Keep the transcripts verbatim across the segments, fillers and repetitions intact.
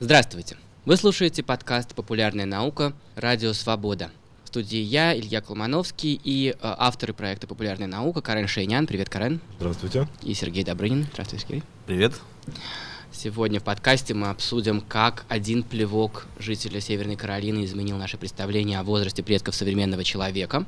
Здравствуйте! Вы слушаете подкаст «Популярная наука. Радио Свобода». В студии я, Илья Колмановский, и э, авторы проекта «Популярная наука» Карен Шейнян. Привет, Карен. Здравствуйте. И Сергей Добрынин. Здравствуй, Сергей. Привет. Сегодня в подкасте мы обсудим, как один плевок жителя Северной Каролины изменил наше представление о возрасте предков современного человека.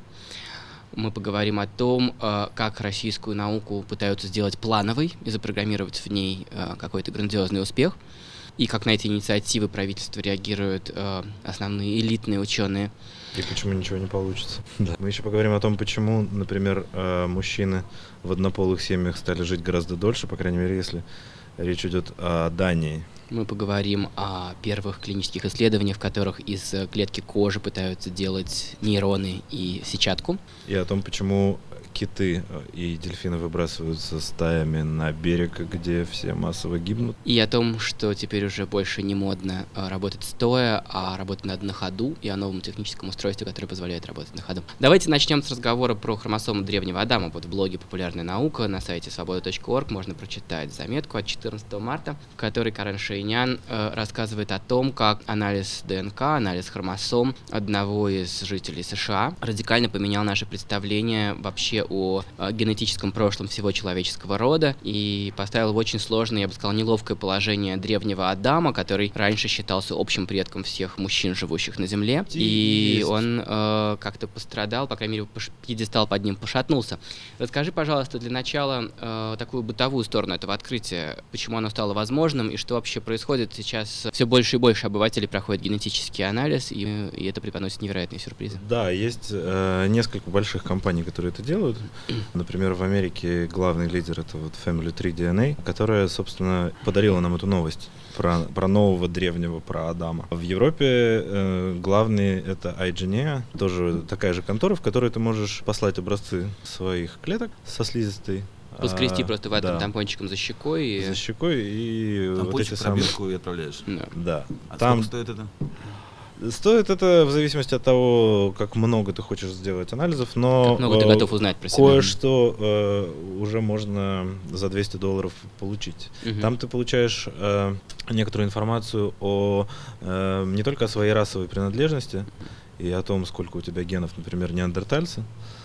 Мы поговорим о том, как российскую науку пытаются сделать плановой и запрограммировать в ней какой-то грандиозный успех, и как на эти инициативы правительства реагируют основные элитные ученые. И почему ничего не получится. Да. Мы еще поговорим о том, почему, например, мужчины в однополых семьях стали жить гораздо дольше, по крайней мере, если речь идет о Дании. Мы поговорим о первых клинических исследованиях, в которых из клетки кожи пытаются делать нейроны и сетчатку. И о том, почему киты и дельфины выбрасываются стаями на берег, где все массово гибнут. И о том, что теперь уже больше не модно работать стоя, а работать надо на ходу, и о новом техническом устройстве, которое позволяет работать на ходу. Давайте начнем с разговора про хромосомы древнего Адама. Вот в блоге «Популярная наука» на сайте свобода точка орг можно прочитать заметку от четырнадцатого марта, в которой Карен Шейнян э, рассказывает о том, как анализ ДНК, анализ хромосом одного из жителей США радикально поменял наше представление вообще о генетическом прошлом всего человеческого рода и поставил в очень сложное, я бы сказал, неловкое положение древнего Адама, который раньше считался общим предком всех мужчин, живущих на Земле. И Есть. он э, как-то пострадал, по крайней мере, пьедестал под ним пошатнулся. Расскажи, пожалуйста, для начала э, такую бытовую сторону этого открытия, почему оно стало возможным и что вообще происходит сейчас. Все больше и больше обывателей проходит генетический анализ, и, и это преподносит невероятные сюрпризы. Да, есть э, несколько больших компаний, которые это делают. Например, в Америке главный лидер — это вот Family Tree ди эн эй, которая, собственно, подарила нам эту новость про, про нового древнего, про Адама. В Европе э, главный — это iGenea, тоже такая же контора, в которой ты можешь послать образцы своих клеток со слизистой. Поскрести а, просто в этом да. тампончиком за щекой. И... За щекой и тампончик вот эти самые... самые... и отправляешь. Да. да. А Там... сколько стоит это? Стоит это в зависимости от того, как много ты хочешь сделать анализов, но как много ты готов узнать про себя. Кое-что э, уже можно за двести долларов получить. Угу. Там ты получаешь э, некоторую информацию о э, не только о своей расовой принадлежности и о том, сколько у тебя генов, например, неандертальца,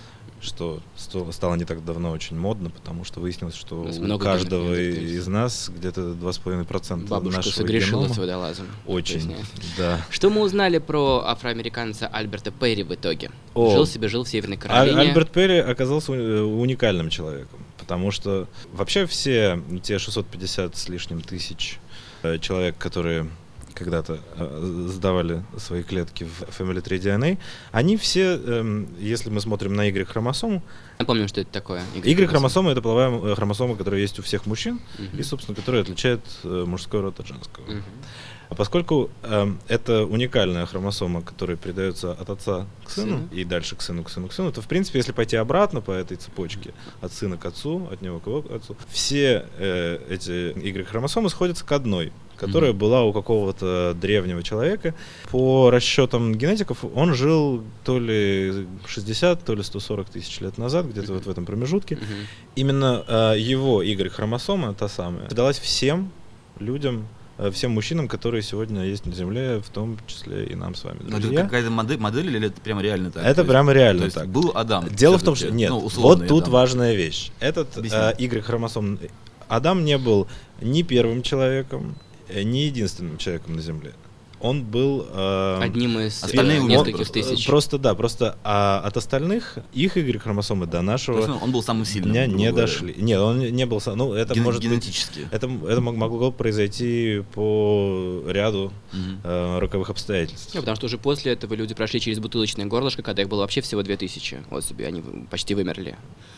что стало не так давно очень модно, потому что выяснилось, что у, у каждого из нас где-то два с половиной процента бабушка нашего согрешила генома. с водолазом. Очень, да. Что мы узнали про афроамериканца Альберта Перри в итоге? О, жил себе, жил в Северной Каролине. Аль- Альберт Перри оказался уникальным человеком, потому что вообще все те шестьсот пятьдесят с лишним тысяч человек, которые когда-то э, сдавали свои клетки в Family Tree ди эн эй, они все, э, если мы смотрим на Y-хромосому... Напомним, что это такое. Y-хромосома — это половая хромосома, которая есть у всех мужчин, uh-huh. и, собственно, которая отличает э, мужской род от женского. Uh-huh. А поскольку э, это уникальная хромосома, которая передается от отца к сыну, uh-huh. и дальше к сыну, к сыну, к сыну, то, в принципе, если пойти обратно по этой цепочке, uh-huh. от сына к отцу, от него к его отцу, все э, эти Y-хромосомы сходятся к одной, которая mm-hmm. была у какого-то древнего человека. По расчетам генетиков, он жил то ли шестьдесят, то ли сто сорок тысяч лет назад, где-то mm-hmm. вот в этом промежутке. Mm-hmm. Именно э, его Y-хромосома, та самая, передалась всем людям, э, всем мужчинам, которые сегодня есть на Земле, в том числе и нам с вами, друзья. Но это какая-то модель, модель или это прямо реально так? Это то прямо есть, реально то есть так. Был Адам. Дело в том, что нет, ну, вот тут Адам. важная вещь. Этот э, Y-хромосом... Адам не был ни первым человеком, не единственным человеком на Земле. Он был э, одним из остальные он, нескольких тысяч. Просто да, просто а от остальных их Y-хромосомы до нашего есть, он был самым сильным, дня не говоря. Дошли. Нет, он не был сам. Ну это Ген- может генетически. быть, это это могло произойти по ряду угу. э, роковых обстоятельств. Ну, потому что уже после этого люди прошли через бутылочное горлышко, когда их было вообще всего две тысячи особей, они почти вымерли.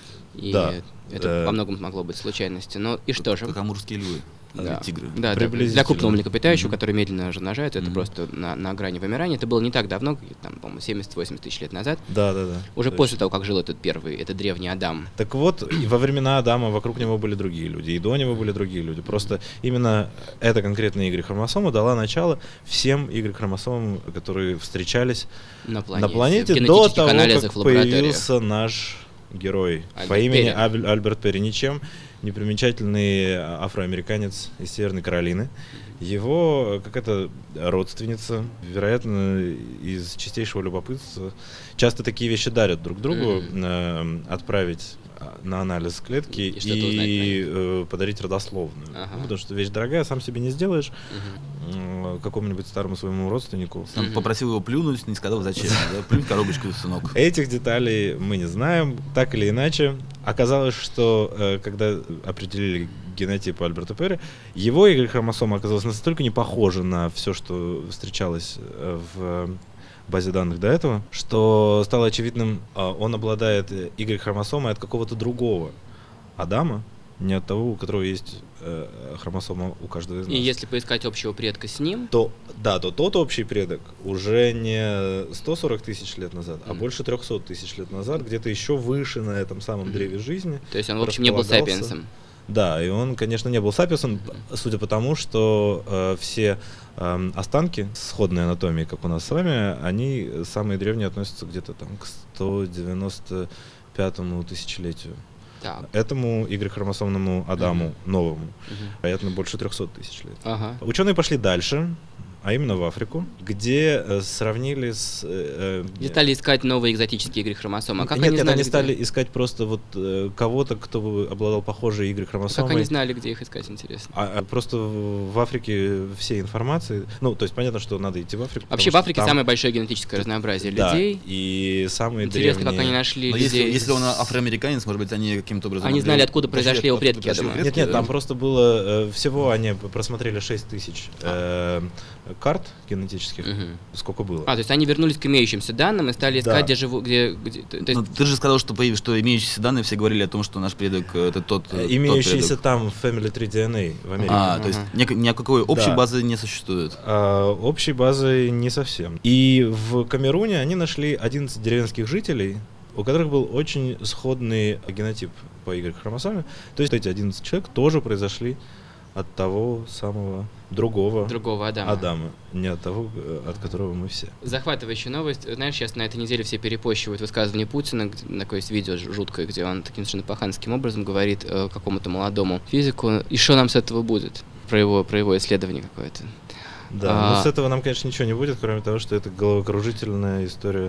И да. это э... во многом могло быть случайностью. Но и что же? Как амурские львы. Да. Тигры. Да, да. Для крупного млекопитающего, mm-hmm. который медленно размножается, это mm-hmm. просто на, на грани вымирания. Это было не так давно, там, по-моему, семьдесят-восемьдесят тысяч лет назад. Да, да, да. Уже точно. После того, как жил этот первый, этот древний Адам. Так вот, и во времена Адама вокруг него были другие люди, и до него были другие люди. Просто именно эта конкретная Y-хромосома дала начало всем Y-хромосомам, которые встречались на планете, на планете до того, как появился наш герой Альберт по имени Абель, Альберт Перри, ничем не примечательный афроамериканец из Северной Каролины. Его какая-то родственница, вероятно, из чистейшего любопытства. Часто такие вещи дарят друг другу, mm-hmm. э, отправить на анализ клетки и, и э, подарить родословную. Ага. Ну, потому что вещь дорогая, сам себе не сделаешь. Угу. Какому-нибудь старому своему родственнику. Сам угу. попросил его плюнуть, не сказал зачем. Плюнь в коробочку, сынок. Этих деталей мы не знаем. Так или иначе, оказалось, что э, когда определили генотип Альберта Перри, его Y-хромосома оказалась настолько не похожа на все, что встречалось в базе данных до этого, что стало очевидным, он обладает Y-хромосомой от какого-то другого Адама, не от того, у которого есть э, хромосома у каждого из нас. И если поискать общего предка с ним, то да, то тот общий предок уже не сто сорок тысяч лет назад, mm-hmm. а больше триста тысяч лет назад, где-то еще выше на этом самом mm-hmm. древе жизни. То есть он, в общем, не был сапиенсом. Да, и он, конечно, не был сапиенсом, mm-hmm. судя по тому, что э, все э, останки сходной анатомии, как у нас с вами, они самые древние относятся где-то там к сто девяносто пятому тысячелетию. Так. Этому Y-хромосомному Адаму, uh-huh. новому, uh-huh. вероятно, больше триста тысяч лет. Uh-huh. Ученые пошли дальше, а именно в Африку, где э, сравнили с... Э, где стали искать новые экзотические Y-хромосомы. А как нет, они нет, знали, они где... стали искать просто вот э, кого-то, кто обладал похожей Y-хромосомой. Как они знали, где их искать, интересно? А, а просто в Африке все информации... Ну, то есть понятно, что надо идти в Африку. Вообще в Африке там... самое большое генетическое разнообразие да, людей. И самые интересно, древние... как они нашли Но людей. Если, если он афроамериканец, может быть, они каким-то образом... Они знали, откуда произошли его предки, я думаю. Нет, нет, там просто было... Э, всего они просмотрели шесть тысяч э, карт генетических. Угу. Сколько было. А, то есть они вернулись к имеющимся данным и стали искать, да. где живут... Где, где, то есть... Но ты же сказал, что, что имеющиеся данные все говорили о том, что наш предок это тот, имеющийся тот там в Family Tree ди эн эй в Америке. А, то есть ни, ни о какой общей да. базы не существует. А, общей базы не совсем. И в Камеруне они нашли одиннадцать деревенских жителей, у которых был очень сходный генотип по Y-хромосоме. То есть эти одиннадцать человек тоже произошли от того самого другого, другого Адама. Адама, не от того, от которого мы все. Захватывающая новость. Знаешь, сейчас на этой неделе все перепощивают высказывание Путина, где, такое есть видео жуткое, где он таким совершенно паханским образом говорит э, какому-то молодому физику, и что нам с этого будет, про его, про его исследование какое-то. Да, а... но с этого нам, конечно, ничего не будет, кроме того, что это головокружительная история,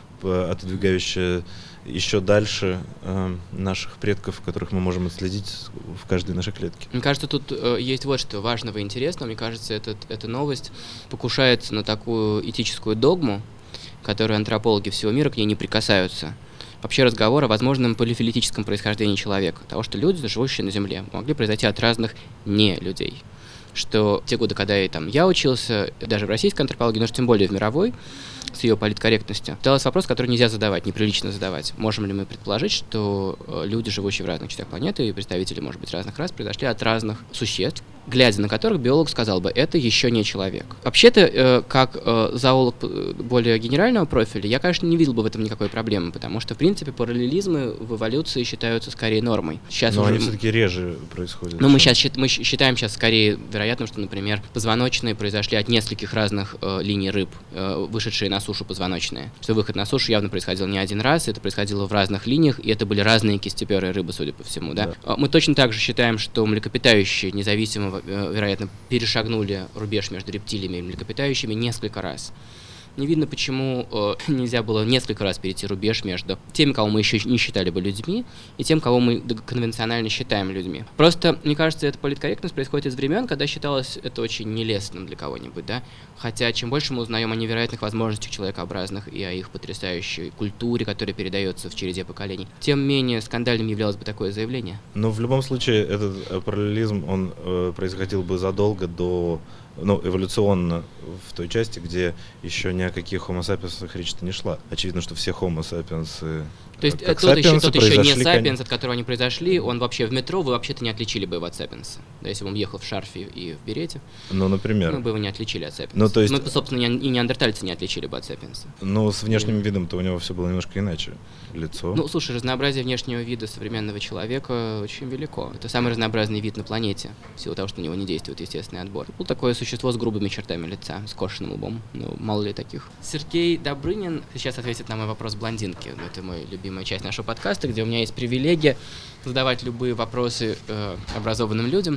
отодвигающая еще дальше э, наших предков, которых мы можем отследить в каждой нашей клетке. Мне кажется, тут э, есть вот что важного и интересного. Мне кажется, этот, эта новость покушается на такую этическую догму, которую антропологи всего мира к ней не прикасаются. Вообще разговор о возможном полифилетическом происхождении человека, того, что люди, живущие на Земле, могли произойти от разных не людей. Что в те годы, когда я, там, я учился, даже в российской антропологии, но тем более в мировой, с ее политкорректностью, задался вопрос, который нельзя задавать, неприлично задавать. Можем ли мы предположить, что люди, живущие в разных частях планеты, и представители, может быть, разных рас, произошли от разных существ, глядя на которых биолог сказал бы, это еще не человек. Вообще-то, как зоолог более генерального профиля, я, конечно, не видел бы в этом никакой проблемы, потому что, в принципе, параллелизмы в эволюции считаются скорее нормой. Сейчас Но уже... они все-таки реже происходят. Ну, мы сейчас мы считаем сейчас скорее вероятным, что, например, позвоночные произошли от нескольких разных э, линий рыб, э, вышедшие на сушу позвоночные. Что выход на сушу явно происходил не один раз, это происходило в разных линиях, и это были разные кистеперые рыбы, судя по всему, да? Да. Мы точно так же считаем, что млекопитающие, независимо, э, вероятно, перешагнули рубеж между рептилиями и млекопитающими несколько раз. Не видно, почему э, нельзя было несколько раз перейти рубеж между теми, кого мы еще не считали бы людьми, и тем, кого мы конвенционально считаем людьми. Просто, мне кажется, эта политкорректность происходит из времен, когда считалось это очень нелестным для кого-нибудь, да? Хотя, чем больше мы узнаем о невероятных возможностях человекообразных и о их потрясающей культуре, которая передается в череде поколений, тем менее скандальным являлось бы такое заявление. Но в любом случае, этот параллелизм, он э, происходил бы задолго до... Ну, эволюционно в той части, где еще ни о каких Homo sapiens речь-то не шла. Очевидно, что все Homo sapiens... То есть тот еще, тот еще не сапиенс, от которого они произошли, он вообще в метро, вы вообще-то не отличили бы его от сапиенса. Да, если бы он ехал в шарфе и в берете, ну, например. Мы бы его не отличили от сапиенса. Ну, то есть... Мы, собственно, и неандертальцы не отличили бы от сапиенса. Ну, с внешним и... видом-то у него все было немножко иначе. Лицо. Ну, слушай, разнообразие внешнего вида современного человека очень велико. Это самый разнообразный вид на планете, в силу того, что на него не действует естественный отбор. Был такое существо с грубыми чертами лица, с кошенным лбом. Ну, мало ли таких. Сергей Добрынин сейчас ответит на мой вопрос блондинки. Это моя любимая часть нашего подкаста, где у меня есть привилегия задавать любые вопросы э, образованным людям.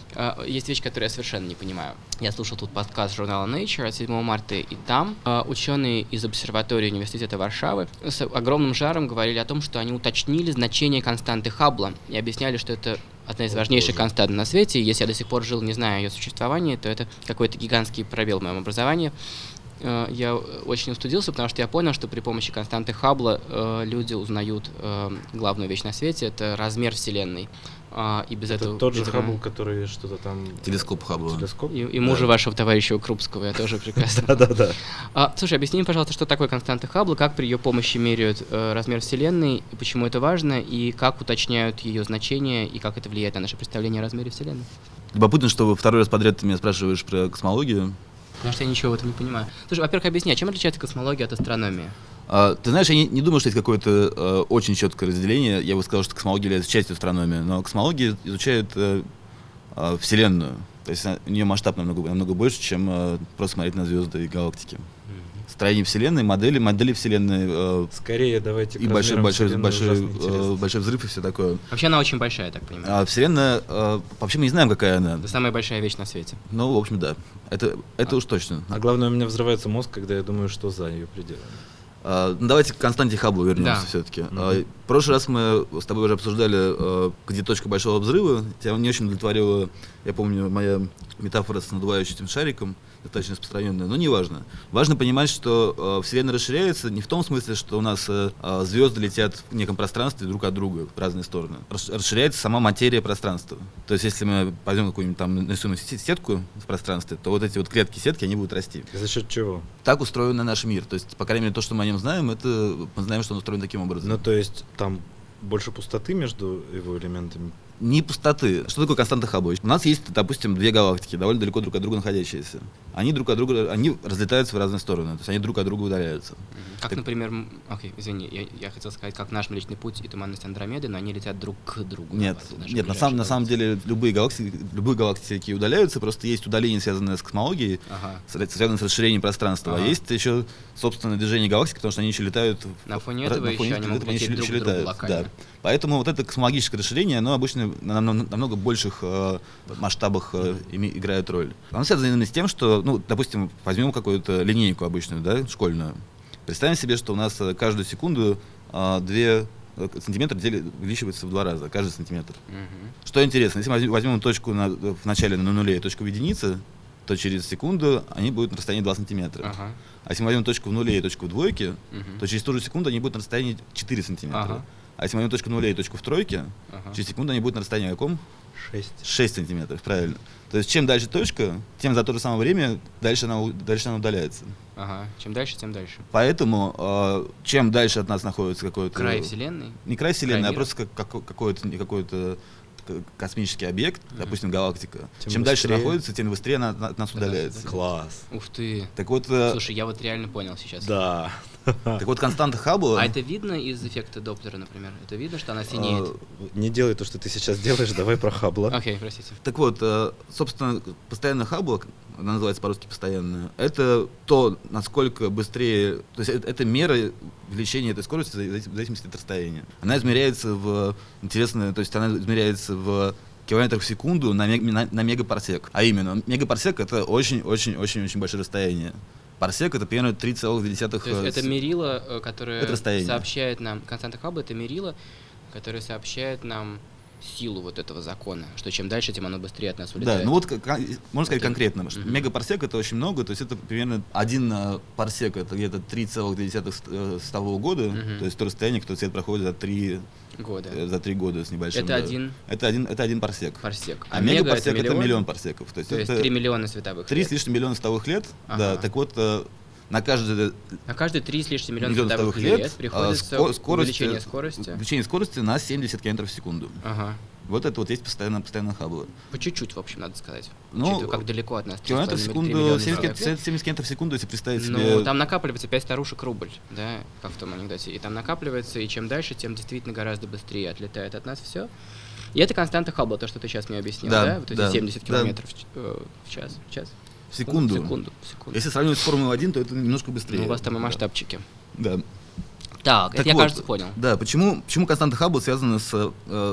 Uh, есть вещь, которую я совершенно не понимаю. Я слушал тут подкаст журнала Nature от седьмого марта, и там uh, ученые из обсерватории университета Варшавы с огромным жаром говорили о том, что они уточнили значение константы Хаббла и объясняли, что это одна из важнейших констант на свете, и если я до сих пор жил, не зная о ее существовании, то это какой-то гигантский пробел в моем образовании. Uh, я очень устудился, потому что я понял, что при помощи константы Хаббла uh, люди узнают uh, главную вещь на свете — это размер Вселенной. А, и без это этого, тот же этого... Хаббл, который что-то там... Телескоп Хаббла. Телескоп? И, и мужа да. вашего товарища Крупского я тоже прекрасно. Да-да-да. А, слушай, объясни мне, пожалуйста, что такое константа Хаббла, как при ее помощи меряют э, размер Вселенной, и почему это важно, и как уточняют ее значение, и как это влияет на наше представление о размере Вселенной. Любопытно, что второй раз подряд ты меня спрашиваешь про космологию. Потому что я ничего в этом не понимаю. Слушай, во-первых, объясни, а чем отличается космология от астрономии? А, ты знаешь, я не, не думаю, что есть какое-то э, очень четкое разделение. Я бы сказал, что космология является частью астрономии, но космология изучает э, э, Вселенную. То есть у нее масштаб намного, намного больше, чем э, просто смотреть на звезды и галактики. Mm-hmm. Строение Вселенной, модели, модели Вселенной. Э, Скорее давайте и большой, большой, большой, э, большой взрыв и все такое. Вообще она очень большая, я так понимаю. А Вселенная, э, вообще мы не знаем, какая она. Это самая большая вещь на свете. Ну, в общем, да. Это, это а. уж точно. А главное, у меня взрывается мозг, когда я думаю, что за ее пределами. Uh, ну, давайте к константе Хаббла вернемся да. все-таки. Mm-hmm. Uh, в прошлый раз мы с тобой уже обсуждали, uh, где точка большого взрыва. Тебя не очень удовлетворила, я помню, моя метафора с надувающим шариком, достаточно распространенная, но не важно. Важно понимать, что uh, Вселенная расширяется не в том смысле, что у нас uh, звезды летят в неком пространстве друг от друга в разные стороны. Расширяется сама материя пространства. То есть, если мы пойдем какую-нибудь там нарисуем сетку в пространстве, то вот эти вот клетки сетки, они будут расти. За счет чего? Так устроен наш мир. То есть, по крайней мере, то, что мы о нем знаем, это мы знаем, что он устроен таким образом. Ну, то есть там больше пустоты между его элементами? Не пустоты. Что такое константа Хаббла? У нас есть, допустим, две галактики, довольно далеко друг от друга находящиеся. Они друг от друга, они разлетаются в разные стороны, то есть они друг от друга удаляются. Как, так... например, окей, извини, я, я хотел сказать, как наш Млечный Путь и туманность Андромеды, но они летят друг к другу. Нет, нет, на самом, на самом деле любые галактики, любые галактики удаляются, просто есть удаление, связанное с космологией, ага. связанное с расширением пространства, ага. а есть еще собственное движение галактик, потому что они еще летают. На фоне этого на фоне еще они могут лететь еще, друг еще летают, локально. Да. Поэтому вот это космологическое расширение, оно обычно на, на, на намного больших э, масштабах э, играет роль. Оно связано именно с тем, что, ну, допустим, возьмем какую-то линейку обычную, да, школьную. Представим себе, что у нас каждую секунду э, две сантиметра увеличивается в два раза, каждый сантиметр. Uh-huh. Что интересно, если мы возьмем точку на, в начале на нуле и точку в единице, то через секунду они будут на расстоянии два сантиметра. Uh-huh. А если мы возьмем точку в нуле и точку в двойке, uh-huh. то через ту же секунду они будут на расстоянии четыре сантиметра. Uh-huh. А если мы возьмем точку в нуле и точку в тройке, uh-huh. через секунду они будут на расстоянии каком? шесть. шесть сантиметров, правильно. То есть чем дальше точка, тем за то же самое время дальше она, дальше она удаляется. Ага, чем дальше, тем дальше. Поэтому э, чем дальше от нас находится какой-то... Край Вселенной? Не край Вселенной, край а просто как, как, какой-то, какой-то космический объект, mm-hmm. допустим, галактика. Тем чем быстрее. Дальше находится, тем быстрее она от нас удаляется. Класс. Ух ты. Так вот, э... Слушай, я вот реально понял сейчас. Да. Так вот, константа Хаббла... А это видно из эффекта Доплера, например? Это видно, что она синеет? Не делай то, что ты сейчас делаешь, давай про Хаббла. Окей, простите. Так вот, собственно, постоянная Хаббла, она называется по-русски постоянная, это то, насколько быстрее... То есть это мера увеличения этой скорости в зависимости от расстояния. Она измеряется в... Интересно, то есть она измеряется в... километров в секунду на, мег, на, на мегапарсек. А именно, мегапарсек — это очень-очень-очень-очень большое расстояние. Парсек — это примерно три целых две десятых... То есть это мерило, которое сообщает нам... Константа Хаббла — это мерило, которое сообщает нам силу вот этого закона, что чем дальше, тем оно быстрее от нас улетает. Да, ну вот как, можно сказать вот конкретно, что uh-huh. мегапарсек — это очень много, то есть это примерно один парсек — это где-то три целых две десятых светового года, uh-huh. то есть то расстояние, которое свет проходит за три года. За три года с небольшим. Это да. один? Это один, это один парсек. Парсек. А, а мегапарсек — это, это миллион парсеков. То есть то это есть три миллиона световых три лет. Три с лишним миллиона световых лет, ага. да, так вот... На каждый, на каждые три с лишним миллиона световых лет, лет приходится а, скорость, увеличение скорости. Увеличение скорости на семьдесят километров в секунду. Ага. Вот это вот есть постоянно, постоянно Хаббла. По чуть-чуть, в общем, надо сказать. Ну, учитывая, как далеко от нас. Километров в секунду, семьдесят километров в секунду, если представить ну, себе... Ну, там накапливается пять старушек рубль, да, как в том анекдоте. И там накапливается, и чем дальше, тем действительно гораздо быстрее отлетает от нас все. И это константа Хаббла, то, что ты сейчас мне объяснил, да? да? Вот да, эти семьдесят километров да. в, в час. В час. В секунду. Секунду, секунду. Если сравнивать с Формулой один, то это немножко быстрее. Ну, у вас там и масштабчики. Да. Так, так это я, вот, кажется, понял. Да, почему, почему константа Хаббла связана с э,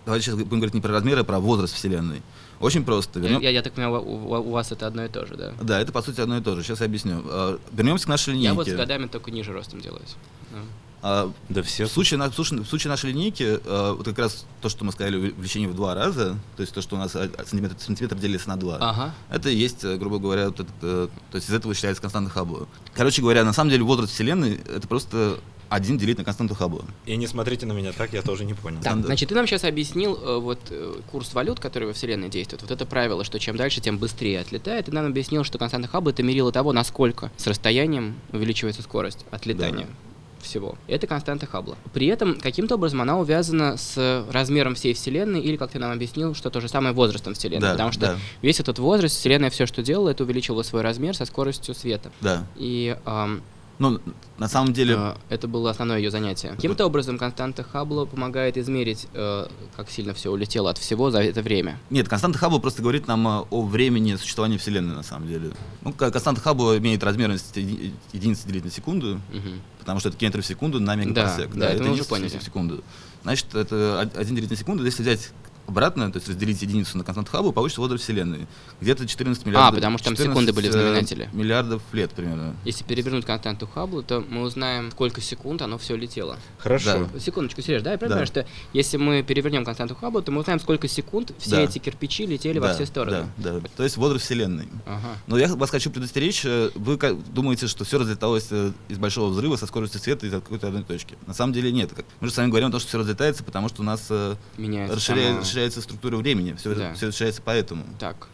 давайте сейчас будем говорить не про размеры, а про возраст Вселенной. Очень просто. Вернем... Я, я так понимаю, у, у вас это одно и то же, да? Да, это по сути одно и то же. Сейчас я объясню. Вернемся к нашей линейке. Я вот с годами только ниже ростом делаюсь. Да. А, да все. В случае, в, случае, в случае нашей линейки, а, вот как раз то, что мы сказали, увеличение в два раза, то есть то, что у нас сантиметр, сантиметр делится на два, ага. это и есть, грубо говоря, вот это, то есть из этого считается константа Хаббла. Короче говоря, на самом деле возраст Вселенной — это просто один делить на константу Хаббла. И не смотрите на меня так, я тоже не понял. Так, значит, ты нам сейчас объяснил э, вот э, курс валют, который во Вселенной действует. Вот это правило, что чем дальше, тем быстрее отлетает. Ты нам объяснил, что константа Хаббла — это мерило того, насколько с расстоянием увеличивается скорость отлетания. Да. Всего. Это константа Хаббла. При этом каким-то образом она увязана с размером всей Вселенной, или, как ты нам объяснил, что то же самое возрастом Вселенной. Да, потому что да. весь этот возраст Вселенная все, что делала, это увеличивала свой размер со скоростью света. Да. И эм, ну, на самом деле... э, это было основное ее занятие. Каким-то образом константа Хаббла помогает измерить, э, как сильно все улетело от всего за это время. Нет, константа Хаббла просто говорит нам о времени существования Вселенной, на самом деле. Ну, константа Хаббла имеет размерность единицы делить на секунду, угу. потому что это километр в секунду на мегапарсек. Да, да, да, это, это мы уже поняли. В секунду. Значит, это один делить на секунду. Если взять обратно, то есть разделить единицу на константу Хаббла, получится возраст Вселенной. Где-то четырнадцать миллиардов... А, потому что там секунды были в знаменателе. Миллиардов лет примерно. Если перевернуть константу Хаббла, то мы узнаем, сколько секунд оно все летело. Хорошо. Да. Секундочку, Сереж, да, я понимаю, да. что если мы перевернем константу Хаббла, то мы узнаем, сколько секунд все да. эти кирпичи летели да, во все стороны. Да, да. То есть возраст Вселенной. Ага. Но я вас хочу предостеречь, вы думаете, что все разлеталось из большого взрыва со скоростью света из какой-то одной точки. На самом деле нет. Мы же с вами говорим о том, что все разлетается, потому что у нас расширяется, сама... расширяется структура времени. Все, да. все решается поэтому. Так.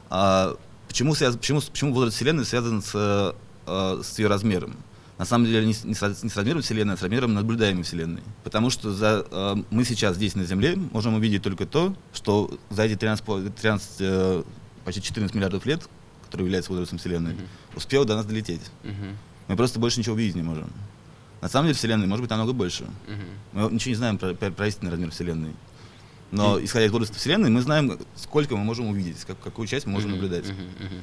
А, почему, связ... почему, почему возраст Вселенной связан с, а, с ее размером? На самом деле не с, не с размером Вселенной, а с размером наблюдаемой Вселенной. Потому что за, а, мы сейчас здесь на Земле можем увидеть только то, что за эти тринадцать, тринадцать, почти четырнадцать миллиардов лет, которые являются возрастом Вселенной, uh-huh. успело до нас долететь. Uh-huh. Мы просто больше ничего увидеть не можем. На самом деле Вселенной может быть намного больше. Uh-huh. Мы ничего не знаем про, про, про истинный размер Вселенной. Но, исходя из возраста Вселенной, мы знаем, сколько мы можем увидеть, как, какую часть мы можем uh-huh, наблюдать. Uh-huh, uh-huh.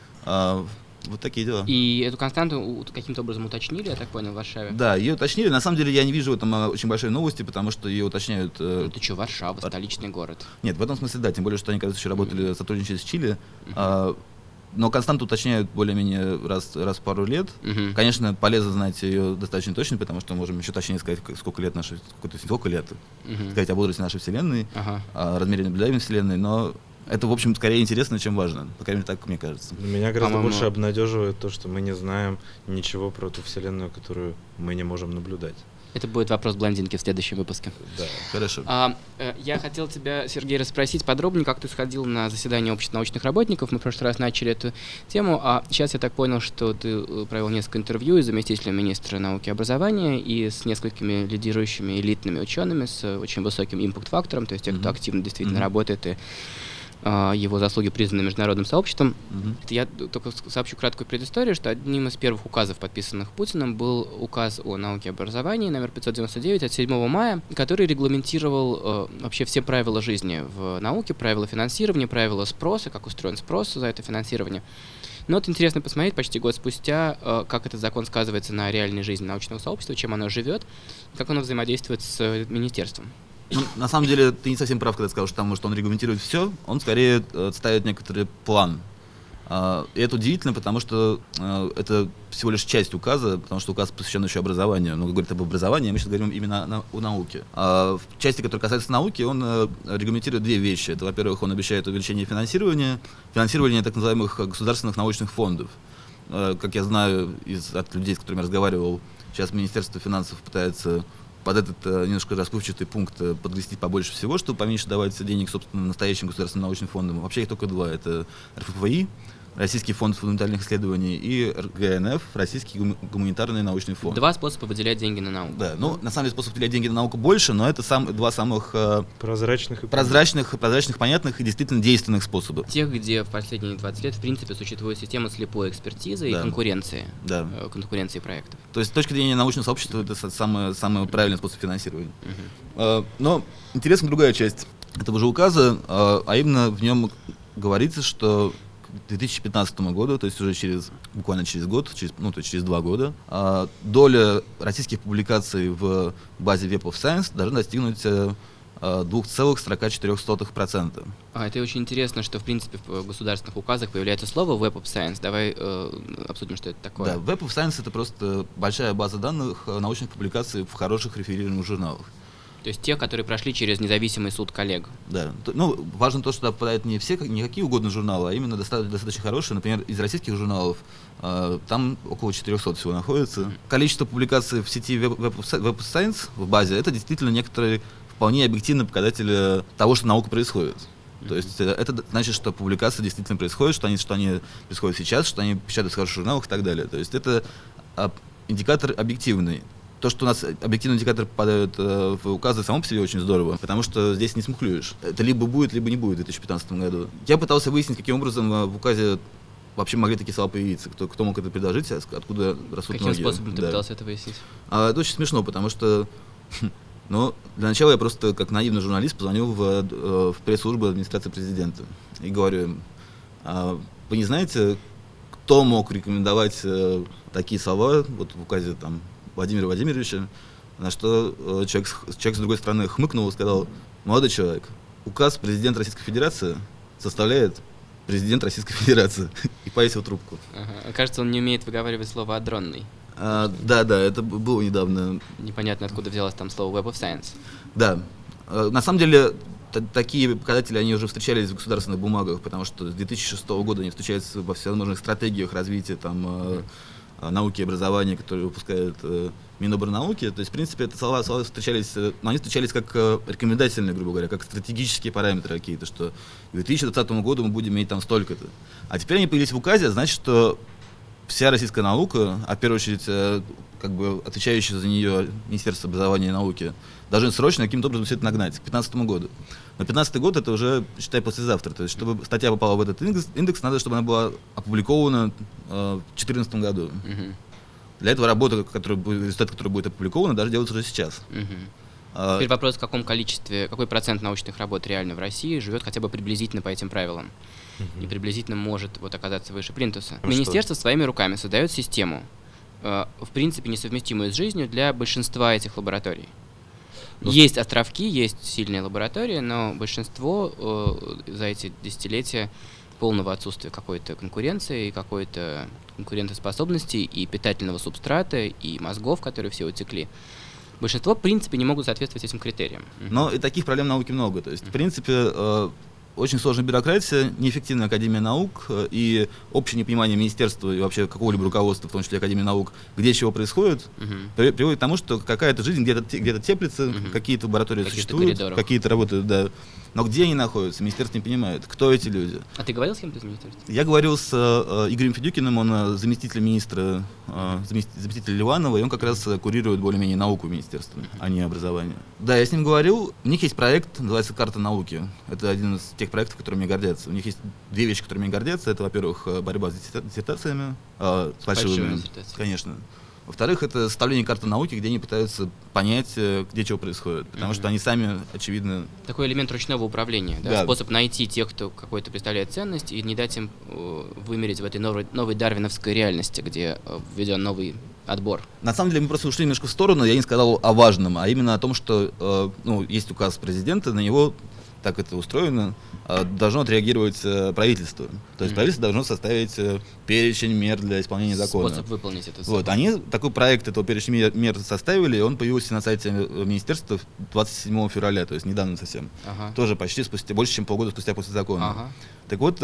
А, вот такие дела. И эту константу каким-то образом уточнили, я так понял, в Варшаве? Да, ее уточнили. На самом деле я не вижу в этом очень большой новости, потому что ее уточняют... Ну, ты что, Варшава, столичный город? Нет, в этом смысле да, тем более, что они, кажется, еще работали, сотрудничали с Чили. Uh-huh. А, но константу уточняют более-менее раз, раз в пару лет. Uh-huh. Конечно, полезно знать ее достаточно точно, потому что мы можем еще точнее сказать, сколько лет нашей, сколько, сколько лет, uh-huh. сказать о возрасте нашей Вселенной, uh-huh. о размере наблюдаемой Вселенной, но это, в общем, скорее интересно, чем важно. По крайней мере, так мне кажется. Меня гораздо По-моему... больше обнадеживает то, что мы не знаем ничего про ту Вселенную, которую мы не можем наблюдать. Это будет вопрос блондинки в следующем выпуске. Да, хорошо. А, э, я хотел тебя, Сергей, расспросить подробнее, как ты сходил на заседание общества научных работников. Мы в прошлый раз начали эту тему, а сейчас я так понял, что ты провел несколько интервью с заместителем министра науки и образования и с несколькими лидирующими элитными учеными с очень высоким импакт-фактором, то есть те, mm-hmm. кто активно действительно mm-hmm. работает и его заслуги признаны международным сообществом. Uh-huh. Я только сообщу краткую предысторию, что одним из первых указов, подписанных Путиным, был указ о науке и образовании номер пятьсот девяносто девять от седьмого мая, который регламентировал э, вообще все правила жизни в науке, правила финансирования, правила спроса, как устроен спрос за это финансирование. Но вот интересно посмотреть почти год спустя, э, как этот закон сказывается на реальной жизни научного сообщества, чем оно живет, как оно взаимодействует с министерством. Ну, на самом деле, ты не совсем прав, когда сказал, что, там, что он регламентирует все, он скорее э, ставит некоторый план. Э, и это удивительно, потому что э, это всего лишь часть указа, потому что указ посвящен еще образованию. Но говорит об образовании, мы сейчас говорим именно на, о науке. А в части, которая касается науки, он э, регламентирует две вещи. Это, во-первых, он обещает увеличение финансирования, финансирование так называемых государственных научных фондов. Э, как я знаю из, от людей, с которыми я разговаривал, сейчас Министерство финансов пытается под этот э, немножко расплывчатый пункт э, подгрести побольше всего, чтобы поменьше давать денег, собственно, настоящим государственным научным фондам. Вообще их только два. Это эр эф эф и, Российский фонд фундаментальных исследований, и эр гэ эн эф, Российский гуманитарный научный фонд. Два способа выделять деньги на науку. Да, ну, на самом деле, способ выделять деньги на науку больше, но это сам, два самых э, прозрачных, и прозрачных, прозрачных, понятных и действительно действенных способа. Тех, где в последние двадцать лет, в принципе, существует система слепой экспертизы да. и конкуренции, да. э, конкуренции проектов. То есть, с точки зрения научного сообщества, это самый, самый правильный способ финансирования. Uh-huh. Э, но интересна другая часть этого же указа, э, а именно в нем говорится, что к две тысячи пятнадцатому году, то есть уже через, буквально через год, через, ну, то есть через два года, э, доля российских публикаций в базе Web of Science должна достигнуть э, два целых сорок четыре сотых процента. А, это очень интересно, что, в принципе, в государственных указах появляется слово Web of Science. Давай э, обсудим, что это такое. Да, Web of Science — это просто большая база данных научных публикаций в хороших реферированных журналах. То есть те, которые прошли через независимый суд коллег. Да. Ну, важно то, что туда попадают не все, не какие угодно журналы, а именно достаточно, достаточно хорошие. Например, из российских журналов э, там около четырехсот всего находится. Mm-hmm. Количество публикаций в сети Web of Science в базе — это действительно некоторые вполне объективные показатели того, что наука происходит. Mm-hmm. То есть это значит, что публикации действительно происходят, что они, что они происходят сейчас, что они печатают в хороших журналах и так далее. То есть это а, индикатор объективный. То, что у нас объективные индикаторы попадают э, в указы, само по себе очень здорово, потому что здесь не смухлюешь. Это либо будет, либо не будет в две тысячи пятнадцатом году. Я пытался выяснить, каким образом в указе вообще могли такие слова появиться, кто, кто мог это предложить, откуда растут Каким ноги. Каким способом ты да. пытался это выяснить? А, это очень смешно, потому что ну, для начала я просто, как наивный журналист, позвонил в, в пресс-службу администрации президента и говорю им: а, вы не знаете, кто мог рекомендовать э, такие слова вот в указе там Владимира Владимировича? На что э, человек, человек с другой стороны хмыкнул и сказал: молодой человек, указ президента Российской Федерации составляет президент Российской Федерации. И повесил трубку. Ага. Кажется, он не умеет выговаривать слово «адронный». А, да, да, это было недавно. Непонятно, откуда взялось там слово Web of Science. Да. А, на самом деле, т- такие показатели, они уже встречались в государственных бумагах, потому что с две тысячи шестого года они встречаются во всевозможных стратегиях развития там, э, науки и образования, которые выпускает э, Миноборнауки. То есть, в принципе, это слова, слова встречались, но они встречались как э, рекомендательные, грубо говоря, как стратегические параметры какие-то, что к две тысячи двадцатому году мы будем иметь там столько-то. А теперь они появились в указе, значит, что вся российская наука, а в первую очередь, э, как бы отвечающее за нее Министерство образования и науки, должны срочно каким-то образом все это нагнать к две тысячи пятнадцатому году. Но пятнадцатый год — это уже, считай, послезавтра. То есть, чтобы статья попала в этот индекс, индекс надо, чтобы она была опубликована э, в две тысячи четырнадцатом году. Uh-huh. Для этого работа, которая, результат, который будет опубликован, даже делается уже сейчас. Uh-huh. А, Теперь вопрос, в каком количестве, какой процент научных работ реально в России живет хотя бы приблизительно по этим правилам. Uh-huh. И приблизительно может вот оказаться выше плинтуса. Ну, Министерство что? своими руками создает систему, э, в принципе, несовместимую с жизнью для большинства этих лабораторий. Но... Есть островки, есть сильные лаборатории, но большинство э, за эти десятилетия полного отсутствия какой-то конкуренции, какой-то конкурентоспособности и питательного субстрата, и мозгов, которые все утекли. Большинство, в принципе, не могут соответствовать этим критериям. Но и таких проблем в науке много. То есть, в принципе, э, очень сложная бюрократия, неэффективная Академия наук э, и общее непонимание министерства и вообще какого-либо руководства, в том числе Академии наук, где чего происходит, uh-huh. при, приводит к тому, что какая-то жизнь где-то, где-то теплится, uh-huh. какие-то лаборатории какие-то существуют, коридоров. Какие-то работают, да. Но где они находятся, министерство не понимает, кто эти люди. А ты говорил с кем-то из министерства? Я говорил с э, Игорем Федюкиным, он э, заместитель министра, э, заместитель Ливанова, и он как раз э, курирует более-менее науку министерства, uh-huh. а не образование. Да, я с ним говорил, у них есть проект, называется «Карта науки». Это один из тех проектов, которыми гордятся. У них есть две вещи, которыми гордятся. Это, во-первых, борьба с диссертациями, э, с фальшивыми, конечно. Во-вторых, это составление карты науки, где они пытаются понять, где чего происходит. Потому mm-hmm. что они сами, очевидно... Такой элемент ручного управления, да? Да. Способ найти тех, кто какой-то представляет ценность, и не дать им э, вымереть в этой новой, новой дарвиновской реальности, где э, введен новый отбор. На самом деле мы просто ушли немножко в сторону, я не сказал о важном, а именно о том, что э, ну, есть указ президента, на него... так это устроено, должно отреагировать правительство. То есть mm-hmm. правительство должно составить перечень мер для исполнения закона. Способ выполнить это. Вот, они такой проект этого перечня мер составили, и он появился на сайте министерства двадцать седьмого февраля, то есть недавно совсем. Ага. Тоже почти спустя, больше, чем полгода спустя после закона. Ага. Так вот,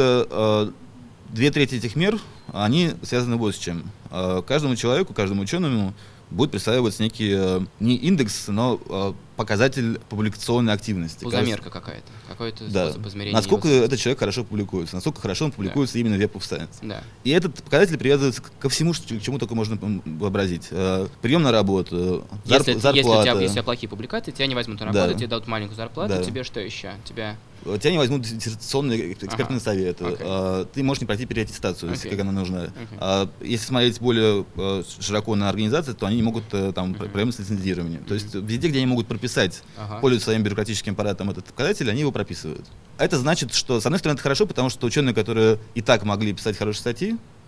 две трети этих мер, они связаны вот с чем. Каждому человеку, каждому ученому будет присваиваться некий э, не индекс, но э, показатель публикационной активности. Замерка какая-то, какой-то да. способ измерения. Насколько его... этот человек хорошо публикуется, насколько хорошо он публикуется да. именно в Web of Science. Да. И этот показатель привязывается ко всему, к чему только можно вообразить. Э, прием на работу, зарп... если, зарплата. Если у, тебя, если у тебя плохие публикации, тебя не возьмут на работу, да. тебе дадут маленькую зарплату, да. тебе что еще? Тебя... Тебя не возьмут диссертационные экспертные ага. советы. Okay. А, ты можешь не пройти переаттестацию, okay. если как она нужна. Okay. А, если смотреть более а, широко на организации, то они не могут а, там uh-huh. проблемы с лицензированием. Uh-huh. То есть везде, где они могут прописать, uh-huh. пользуясь своим бюрократическим аппаратом этот показатель, они его прописывают. Это значит, что с одной стороны это хорошо, потому что ученые, которые и так могли писать хорошие статьи,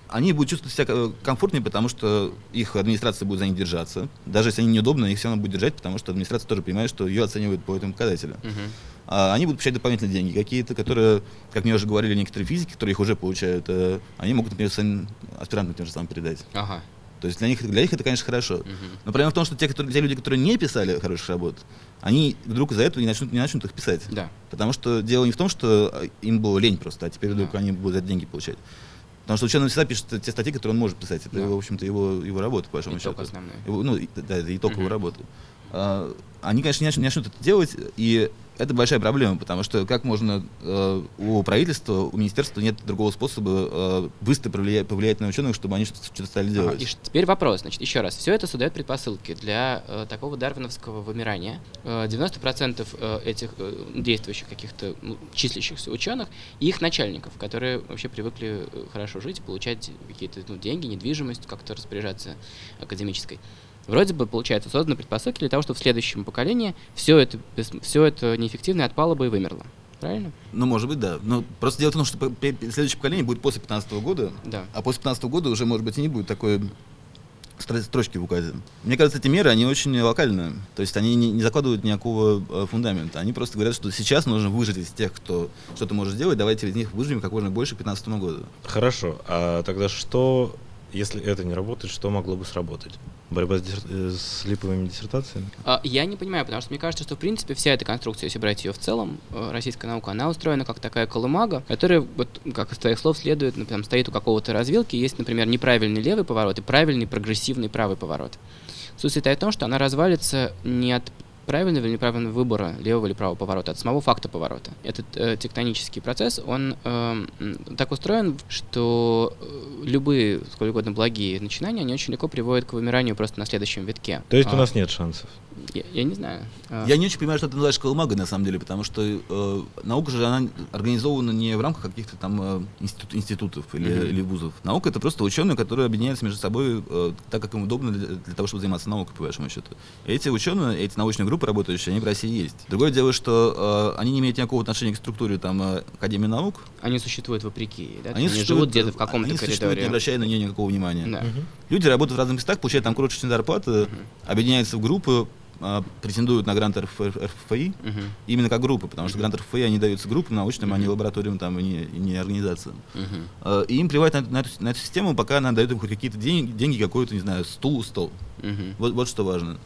они будут чувствовать себя комфортнее, потому что их администрация будет за них держаться. Даже если они неудобны, их все равно будет держать, потому что администрация тоже понимает, что ее оценивают по этому показателю. Uh-huh. А они будут получать дополнительные деньги какие-то, которые, как мне уже говорили некоторые физики, которые их уже получают, они могут, например, своим аспирантам тем же самым передать. Uh-huh. То есть для них, для них это, конечно, хорошо. Uh-huh. Но проблема в том, что те, которые, те люди, которые не писали хороших работ, они вдруг из-за этого не начнут, не начнут их писать. Да. Потому что дело не в том, что им было лень просто, а теперь вдруг да. они будут за это деньги получать. Потому что ученый всегда пишет те статьи, которые он может писать. Это, да. в общем-то, его, его работа, по большому итог счету. Основной. Его, ну, да, это итог uh-huh. его работы. А, они, конечно, не начнут, не начнут это делать, и это большая проблема, потому что как можно э, у правительства, у министерства нет другого способа э, быстро повлиять, повлиять на ученых, чтобы они что-то, что-то стали делать. Ага, и теперь вопрос, значит, еще раз. Все это создает предпосылки для э, такого дарвиновского вымирания. Э, девяносто процентов э, этих э, действующих каких-то ну, числящихся ученых и их начальников, которые вообще привыкли хорошо жить, получать какие-то ну, деньги, недвижимость, как-то распоряжаться академической. Вроде бы, получается, созданы предпосылки для того, чтобы в следующем поколении все это, все это неэффективное отпало бы и вымерло. Правильно? Ну, может быть, да. Но просто дело в том, что следующее поколение будет после пятнадцатого года, да. а после пятнадцатого года уже, может быть, и не будет такой строчки в указе. Мне кажется, эти меры, они очень локальные. То есть они не, не закладывают никакого э, фундамента. Они просто говорят, что сейчас нужно выжать из тех, кто что-то может сделать, давайте из них выжмем как можно больше к пятнадцатому году. Хорошо. А тогда что, если это не работает, что могло бы сработать? Борьба с, диссер... с липовыми диссертациями? А, я не понимаю, потому что мне кажется, что в принципе вся эта конструкция, если брать ее в целом, российская наука, она устроена как такая колымага, которая, вот, как из твоих слов следует, например, стоит у какого-то развилки, есть, например, неправильный левый поворот и правильный прогрессивный правый поворот. Суть состоит в том, что она развалится не от правильного или неправильного выбора левого или правого поворота, от самого факта поворота. Этот э, тектонический процесс, он э, так устроен, что э, любые, сколь угодно благие начинания, они очень легко приводят к вымиранию просто на следующем витке. То есть а, у нас нет шансов? Я, я не знаю. Я не очень понимаю, что ты называешь колымагой, на самом деле, потому что э, наука же, она организована не в рамках каких-то там э, институт, институтов или, mm-hmm. или вузов. Наука — это просто ученые, которые объединяются между собой э, так, как им удобно для, для того, чтобы заниматься наукой, по большому счету. Эти ученые, эти научные группы работающие, они в России есть. Другое дело, что э, они не имеют никакого отношения к структуре там, э, Академии наук. Они существуют вопреки, да? Они, они живут где-то в каком-то они коридоре. Не обращая на нее никакого внимания. Да. Uh-huh. Люди работают в разных местах, получают там крошечные зарплаты, uh-huh. объединяются в группы, претендуют на гранты эр эф пэ и uh-huh. именно как группы, потому что uh-huh. гранты эр эф пэ и они даются группам научным, uh-huh. а не лабораториям там, и, не, и не организациям. Uh-huh. И им плевать на, на, эту, на эту систему, пока она дает им хоть какие-то деньги, деньги какой-то, не знаю, стул, стол. Uh-huh. Вот, вот что важно.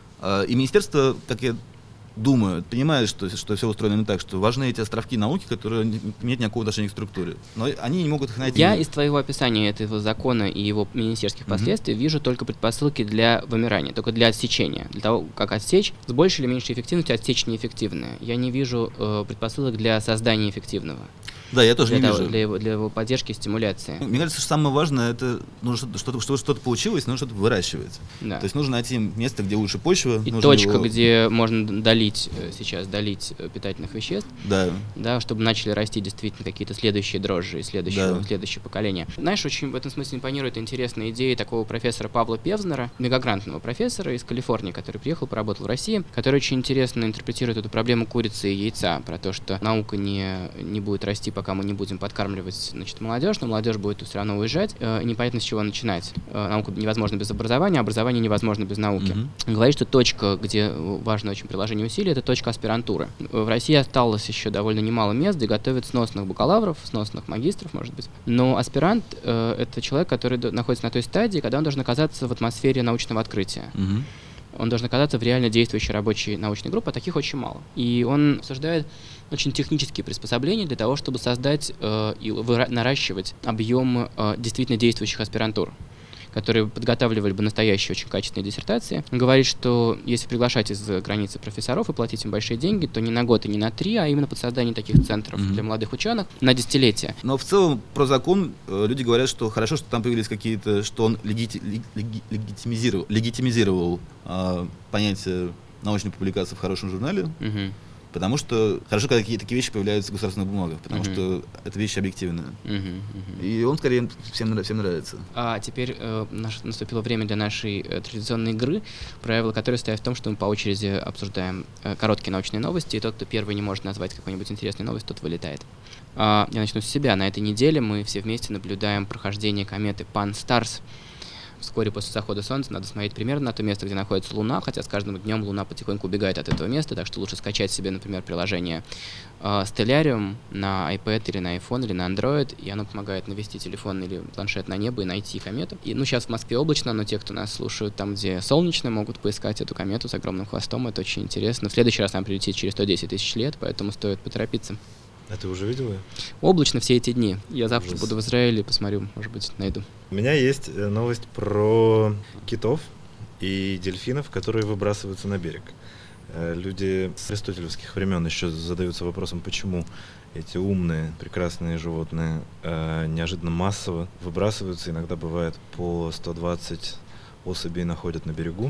И министерство, как я думаю, понимает, что, что все устроено так, что важны эти островки науки, которые не имеют никакого отношения к структуре. Но они не могут их найти. Я из твоего описания этого закона и его министерских mm-hmm. последствий вижу только предпосылки для вымирания, только для отсечения. Для того, как отсечь, с большей или меньшей эффективностью отсечь неэффективное. Я не вижу э, предпосылок для создания эффективного. Да, я тоже для не того, вижу. Для его, для его поддержки и стимуляции. Мне кажется, что самое важное, это нужно что-то, чтобы что-то получилось, нужно что-то выращивать. Да. То есть нужно найти место, где лучше почва. И точка, его... где можно долить сейчас, долить питательных веществ. Да. Да, чтобы начали расти действительно какие-то следующие дрожжи, следующее, да. следующее поколение. Знаешь, очень в этом смысле импонирует интересная идея такого профессора Павла Певзнера, мегагрантного профессора из Калифорнии, который приехал, поработал в России, который очень интересно интерпретирует эту проблему курицы и яйца, про то, что наука не, не будет расти, пока мы не будем подкармливать, значит, молодежь, но молодежь будет все равно уезжать, э, непонятно с чего начинать. Э, наука невозможна без образования, образование невозможно без науки. Mm-hmm. Говорит, что точка, где важно очень приложение усилий, это точка аспирантуры. В России осталось еще довольно немало мест, где готовят сносных бакалавров, сносных магистров, может быть. Но аспирант э, — это человек, который находится на той стадии, когда он должен оказаться в атмосфере научного открытия. Mm-hmm. Он должен оказаться в реально действующей рабочей научной группе, а таких очень мало. И он обсуждает очень технические приспособления для того, чтобы создать э, и выра- наращивать объем э, действительно действующих аспирантур, которые подготавливали бы настоящие очень качественные диссертации. Он говорит, что если приглашать из-за границы профессоров и платить им большие деньги, то не на год и не на три, а именно под создание таких центров mm-hmm. для молодых ученых на десятилетия. Но в целом про закон э, люди говорят, что хорошо, что там появились какие-то, что он легити- леги- легитимизировал, легитимизировал э, понятие научной публикации в хорошем журнале. Mm-hmm. Потому что хорошо, когда такие, такие вещи появляются в государственных бумагах, потому mm-hmm. что это вещи объективные. Mm-hmm. Mm-hmm. И он скорее всем, всем нравится. А теперь э, наш, наступило время для нашей э, традиционной игры, правила которой состоят в том, что мы по очереди обсуждаем э, короткие научные новости, и тот, кто первый не может назвать какую-нибудь интересную новость, тот вылетает. А, я начну с себя. На этой неделе мы все вместе наблюдаем прохождение кометы Pan-STARRS. Вскоре после захода Солнца надо смотреть примерно на то место, где находится Луна, хотя с каждым днем Луна потихоньку убегает от этого места, так что лучше скачать себе, например, приложение э, Stellarium на iPad или на iPhone или на Android, и оно помогает навести телефон или планшет на небо и найти комету. И, ну, сейчас в Москве облачно, но те, кто нас слушают там, где солнечно, могут поискать эту комету с огромным хвостом, это очень интересно. В следующий раз она прилетит через сто десять тысяч лет, поэтому стоит поторопиться. А ты уже видел ее? Облачно все эти дни. Я завтра Ужас. буду в Израиле, посмотрю, может быть, найду. У меня есть новость про китов и дельфинов, которые выбрасываются на берег. Люди с аристотелевских времен еще задаются вопросом, почему эти умные, прекрасные животные неожиданно массово выбрасываются. Иногда бывает по сто двадцать особей находят на берегу.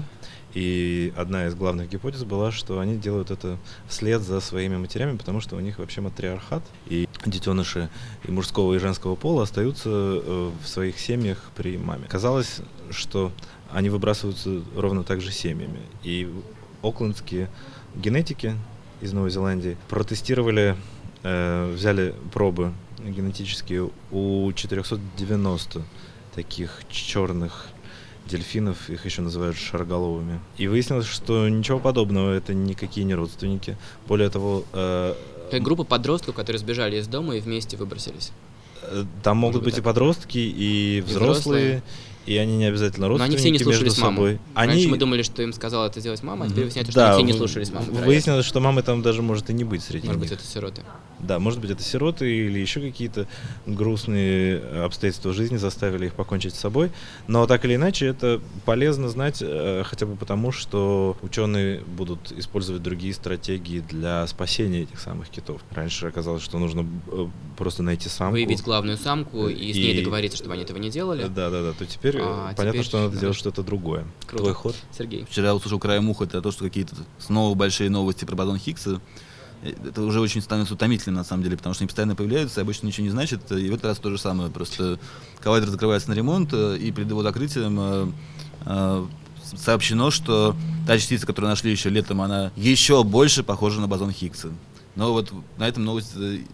И одна из главных гипотез была, что они делают это вслед за своими матерями, потому что у них вообще матриархат, и детеныши и мужского, и женского пола остаются в своих семьях при маме. Казалось, что они выбрасываются ровно так же семьями. И оклендские генетики из Новой Зеландии протестировали, э, взяли пробы генетические у четырехсот девяноста таких черных дельфинов, их еще называют шароголовыми. И выяснилось, что ничего подобного, это никакие не родственники. Более того... Э, это группа подростков, которые сбежали из дома и вместе выбросились. Там могут быть, быть и подростки, и, и взрослые, взрослые, и они не обязательно родственники. Но они все не слушались между маму. собой. Раньше они... мы думали, что им сказала это сделать мама, а теперь выясняется, что да, они все не слушались маму. Выяснилось, что мамы там даже может и не быть среди может них. Может быть, это сироты. Да, может быть, это сироты или еще какие-то грустные обстоятельства жизни заставили их покончить с собой. Но так или иначе, это полезно знать, э, хотя бы потому, что ученые будут использовать другие стратегии для спасения этих самых китов. Раньше оказалось, что нужно э, просто найти самку. Выявить главную самку и, и с ней договориться, чтобы они этого не делали. Да, да, да. То теперь а, понятно, теперь, что надо да, делать что-то другое. Круто. Твой ход. Сергей. Вчера услышал краем уха, это то, что какие-то снова большие новости про бозон Хиггса. Это уже очень становится утомительным, на самом деле, потому что они постоянно появляются, и обычно ничего не значит. И в этот раз то же самое. Просто коллайдер закрывается на ремонт, и перед его закрытием э, э, сообщено, что та частица, которую нашли еще летом, она еще больше похожа на бозон Хиггса. Но вот на этом новость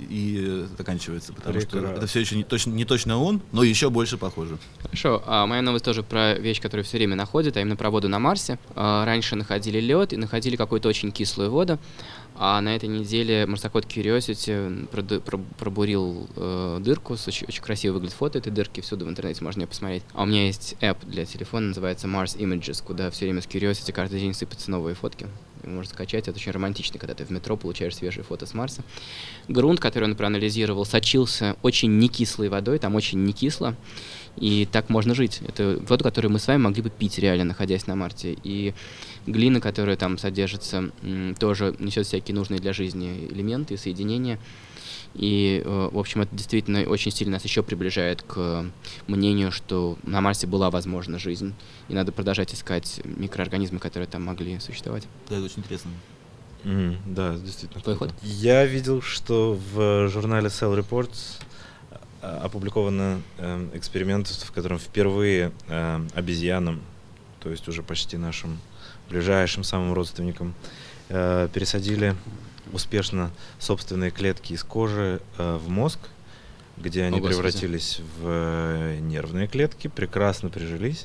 и заканчивается, потому Прекрасно. Что это все еще не точно, не точно он, но еще больше похоже. Хорошо, а моя новость тоже про вещь, которую все время находят, а именно про воду на Марсе. А, раньше находили лед и находили какую-то очень кислую воду, а на этой неделе марсоход Curiosity пробурил э, дырку, очень, очень красиво выглядит фото этой дырки, всюду в интернете можно ее посмотреть. А у меня есть app для телефона, называется Mars Images, куда все время с Curiosity каждый день сыпятся новые фотки. Можно скачать, это очень романтично, когда ты в метро получаешь свежие фото с Марса. Грунт, который он проанализировал, сочился очень некислой водой, там очень не кисло, и так можно жить. Это воду, которую мы с вами могли бы пить реально, находясь на Марсе. И глина, которая там содержится, тоже несет всякие нужные для жизни элементы и соединения. И, в общем, это действительно очень сильно нас еще приближает к мнению, что на Марсе была возможна жизнь, и надо продолжать искать микроорганизмы, которые там могли существовать. Да, это очень интересно. Mm, да, действительно. Твой ход? Я видел, что в журнале Cell Reports опубликован э, эксперимент, в котором впервые э, обезьянам, то есть уже почти нашим ближайшим самым родственникам, э, пересадили успешно собственные клетки из кожи э, в мозг, где они О, превратились в э, нервные клетки, прекрасно прижились.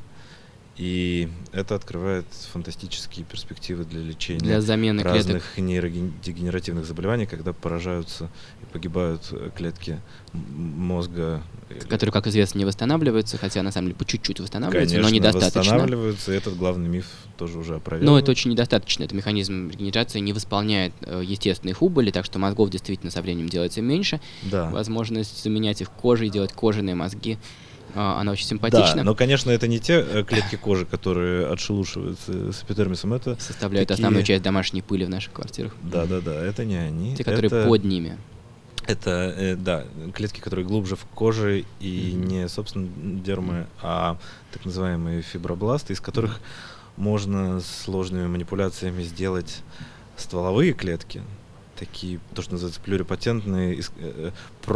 И это открывает фантастические перспективы для лечения для замены разных клеток. нейродегенеративных заболеваний, когда поражаются и погибают клетки мозга. Которые, как известно, не восстанавливаются, хотя на самом деле по чуть-чуть восстанавливаются, Конечно, но недостаточно. восстанавливаются, и этот главный миф тоже уже опровергнут. Но это очень недостаточно. Этот механизм регенерации не восполняет э, естественные их убыли, так что мозгов действительно со временем делается меньше. Да. Возможность заменять их кожей, делать кожаные мозги, она очень симпатична. Да, но, конечно, это не те клетки кожи, которые отшелушиваются с эпидермисом, это составляют такие... основную часть домашней пыли в наших квартирах. Да-да-да, это не они. Те, которые это... под ними. Это, э, да, клетки, которые глубже в коже, и mm-hmm. не, собственно, дермы, а так называемые фибробласты, из которых mm-hmm. можно сложными манипуляциями сделать стволовые клетки, такие, то, что называется, плюрипатентные э,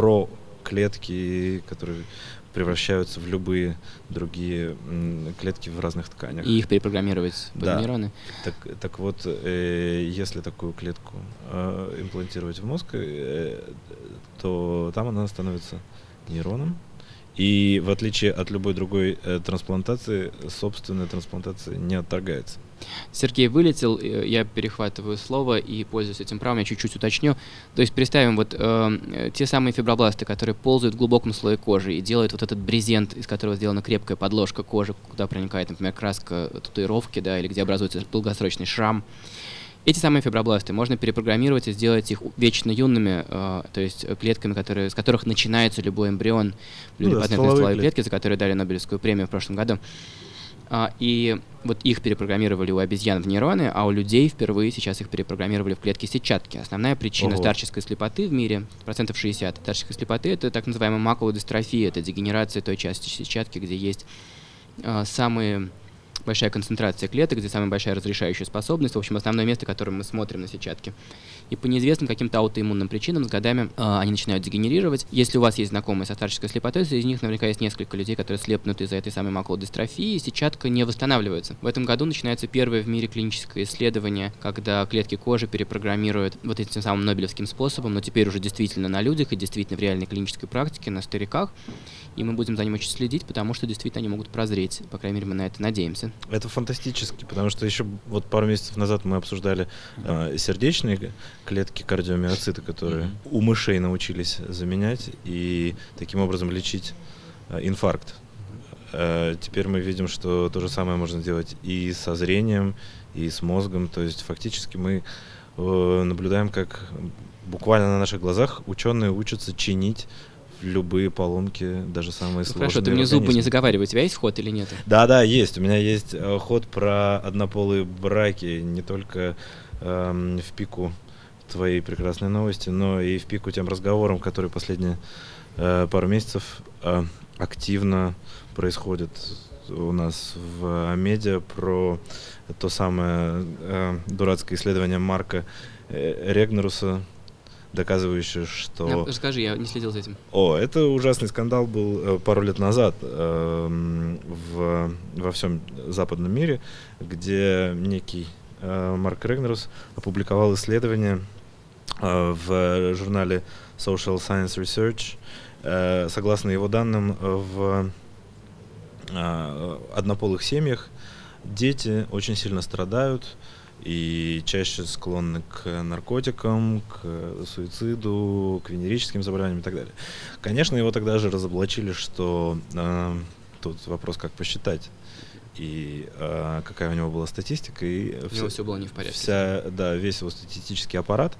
проклетки, которые превращаются в любые другие м, клетки в разных тканях. И их перепрограммировать под да. нейроны? Так, так вот, э, если такую клетку э, имплантировать в мозг, э, то там она становится нейроном. И в отличие от любой другой э, трансплантации, собственная трансплантация не отторгается. Сергей вылетел, я перехватываю слово и, пользуясь этим правом, я чуть-чуть уточню. То есть представим вот э, те самые фибробласты, которые ползают в глубоком слое кожи и делают вот этот брезент, из которого сделана крепкая подложка кожи, куда проникает, например, краска татуировки, да, или где образуется долгосрочный шрам. Эти самые фибробласты можно перепрограммировать и сделать их вечно юными, э, то есть клетками, которые, с которых начинается любой эмбрион, плюрипатентные ну да, стволовые клетки, за которые дали Нобелевскую премию в прошлом году. А, и вот их перепрограммировали у обезьян в нейроны, а у людей впервые сейчас их перепрограммировали в клетки сетчатки. Основная причина Ого. старческой слепоты в мире, процентов шестьдесят старческой слепоты, это так называемая макуловая дистрофия, это дегенерация той части сетчатки, где есть а, самые большая концентрация клеток, где самая большая разрешающая способность, в общем, основное место, которым мы смотрим на сетчатки. И по неизвестным каким-то аутоиммунным причинам с годами э, они начинают дегенерировать. Если у вас есть знакомые со старческой слепотой, среди них наверняка есть несколько людей, которые слепнут из-за этой самой макуловой дистрофии, и сетчатка не восстанавливается. В этом году начинается первое в мире клиническое исследование, когда клетки кожи перепрограммируют вот этим самым нобелевским способом, но теперь уже действительно на людях и действительно в реальной клинической практике, на стариках. И мы будем за ним очень следить, потому что действительно они могут прозреть. По крайней мере, мы на это надеемся. Это фантастически, потому что еще вот пару месяцев назад мы обсуждали э, сердечные клетки, кардиомиоциты, которые mm-hmm. у мышей научились заменять и таким образом лечить э, инфаркт. Э, теперь мы видим, что то же самое можно сделать и со зрением, и с мозгом. То есть фактически мы э, наблюдаем, как буквально на наших глазах ученые учатся чинить любые поломки, даже самые ну, сложные. Хорошо, ты мне зубы не заговаривай, у тебя есть ход или нет? Да, да, есть. У меня есть э, ход про однополые браки, не только э, в пику твоей прекрасной новости, но и в пику тем разговорам, которые последние э, пару месяцев э, активно происходят у нас в медиа про то самое э, дурацкое исследование Марка э, Регнеруса, доказывающий, что... Да, расскажи, я не следил за этим. О, это ужасный скандал был э, пару лет назад э, в, во всем западном мире, где некий э, Марк Регнерус опубликовал исследование э, в журнале Social Science Research. Э, согласно его данным, в э, однополых семьях дети очень сильно страдают и чаще склонны к наркотикам, к суициду, к венерическим заболеваниям и так далее. Конечно, его тогда же разоблачили, что э, тут вопрос, как посчитать, и э, какая у него была статистика. И у него все было не в порядке. Вся, да, весь его статистический аппарат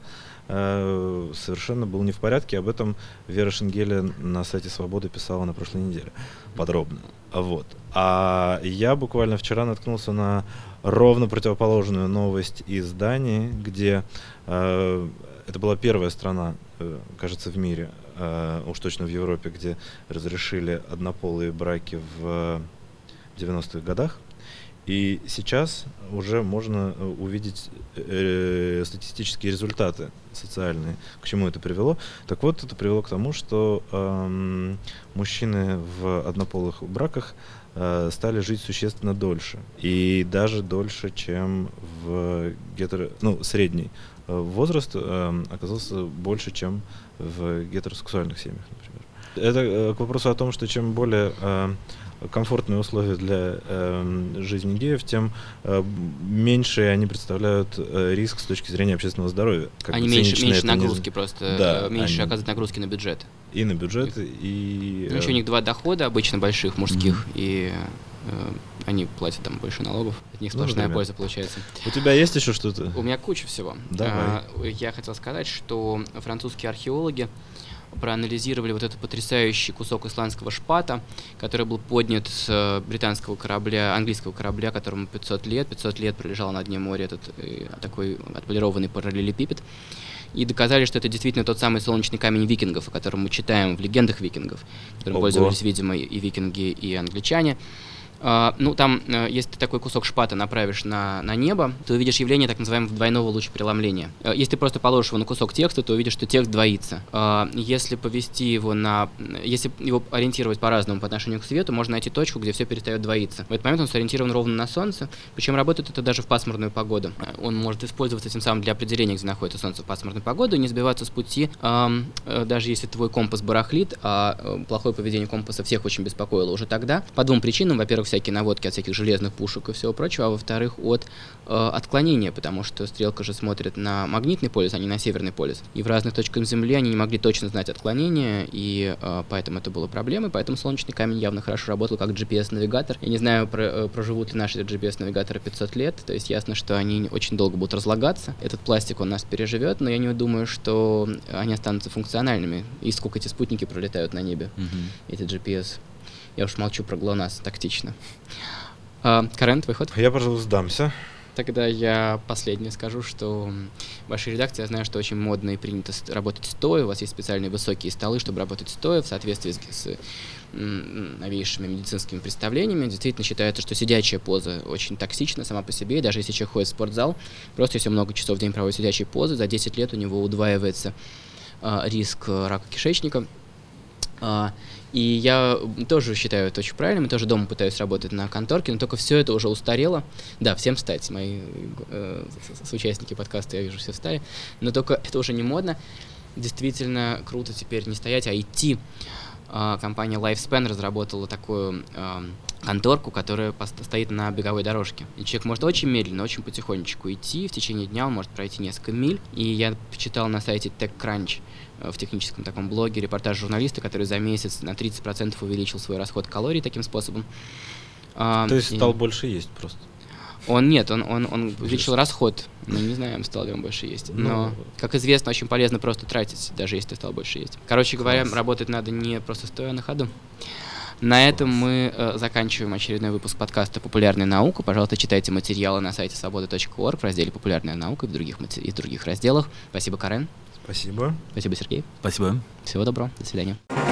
э, совершенно был не в порядке. Об этом Вера Шенгеля на сайте «Свободы» писала на прошлой неделе подробно. Вот. А я буквально вчера наткнулся на ровно противоположную новость из Дании, где э, это была первая страна, э, кажется, в мире, э, уж точно в Европе, где разрешили однополые браки в девяностых годах. И сейчас уже можно увидеть э, статистические результаты социальные. К чему это привело? Так вот, это привело к тому, что э, мужчины в однополых браках э, стали жить существенно дольше. И даже дольше, чем в гетеро... Ну, средний э, возраст э, оказался больше, чем в гетеросексуальных семьях, например. Это э, к вопросу о том, что чем более... Э, комфортные условия для э, жизни геев, тем э, меньше они представляют э, риск с точки зрения общественного здоровья. Как они меньше, меньше нагрузки не... просто, да, меньше они... оказывают нагрузки на бюджет. И на бюджет, и... Ну, еще у них два дохода обычно больших, мужских, mm-hmm. и э, они платят там больше налогов. От них сплошная ну, польза получается. У тебя есть еще что-то? У меня куча всего. Давай. А, я хотел сказать, что французские археологи проанализировали вот этот потрясающий кусок исландского шпата, который был поднят с британского корабля, английского корабля, которому пятьсот лет. пятьсот лет пролежал на дне моря этот э, такой отполированный параллелепипед. И доказали, что это действительно тот самый солнечный камень викингов, о котором мы читаем в легендах викингов, которым Ого. пользовались, видимо, и викинги, и англичане. Uh, ну, там, uh, если ты такой кусок шпата направишь на, на небо, ты увидишь явление так называемого двойного лучепреломления. Uh, если ты просто положишь его на кусок текста, то увидишь, что текст двоится. Uh, если повести его на... Если его ориентировать по-разному по отношению к свету, можно найти точку, где все перестает двоиться. В этот момент он сориентирован ровно на Солнце, причем работает это даже в пасмурную погоду. Uh, он может использоваться тем самым для определения, где находится Солнце в пасмурную погоду, и не сбиваться с пути, uh, uh, даже если твой компас барахлит, а uh, плохое поведение компаса всех очень беспокоило уже тогда. По двум причинам. Во-первых, всякие наводки от всяких железных пушек и всего прочего, а во-вторых, от э, отклонения, потому что стрелка же смотрит на магнитный полюс, а не на северный полюс. И в разных точках Земли они не могли точно знать отклонение, и э, поэтому это было проблемой, поэтому солнечный камень явно хорошо работал как джи пи эс-навигатор. Я не знаю, про, э, проживут ли наши джи пи эс-навигаторы пятьсот лет, то есть ясно, что они очень долго будут разлагаться. Этот пластик, он нас переживет, но я не думаю, что они останутся функциональными. И сколько эти спутники пролетают на небе, mm-hmm. эти джи пи эс. Я уж молчу про ГЛОНАСС тактично. А, Карен, твой ход? Я, пожалуй, сдамся. Тогда я последнее скажу, что в вашей редакции я знаю, что очень модно и принято работать стоя. У вас есть специальные высокие столы, чтобы работать стоя в соответствии с, с м, новейшими медицинскими представлениями. Действительно считается, что сидячая поза очень токсична сама по себе. И даже если человек ходит в спортзал, просто если много часов в день проводит сидячей позы, за десять лет у него удваивается а, риск рака кишечника. А, И я тоже считаю это очень правильным, я тоже дома пытаюсь работать на конторке, но только все это уже устарело. Да, всем встать, мои э, соучастники подкаста, я вижу, все встали, но только это уже не модно. Действительно круто теперь не стоять, а идти. Э, компания Lifespan разработала такую э, конторку, которая стоит на беговой дорожке. И человек может очень медленно, очень потихонечку идти, в течение дня он может пройти несколько миль. И я почитал на сайте TechCrunch, в техническом таком блоге, репортаж журналиста, который за месяц на тридцать процентов увеличил свой расход калорий таким способом. То есть и... стал больше есть просто? Он нет, он, он, он увеличил расход. Мы не знаем, стал ли он больше есть. Но, Но, как известно, очень полезно просто тратить, даже если ты стал больше есть. Короче говоря, Класс. Работать надо не просто стоя, а на ходу. На этом мы э, заканчиваем очередной выпуск подкаста «Популярная наука». Пожалуйста, читайте материалы на сайте свобода точка орг в разделе «Популярная наука» и в других, и в других разделах. Спасибо, Карен. Спасибо. Спасибо, Сергей. Спасибо. Всего доброго. До свидания.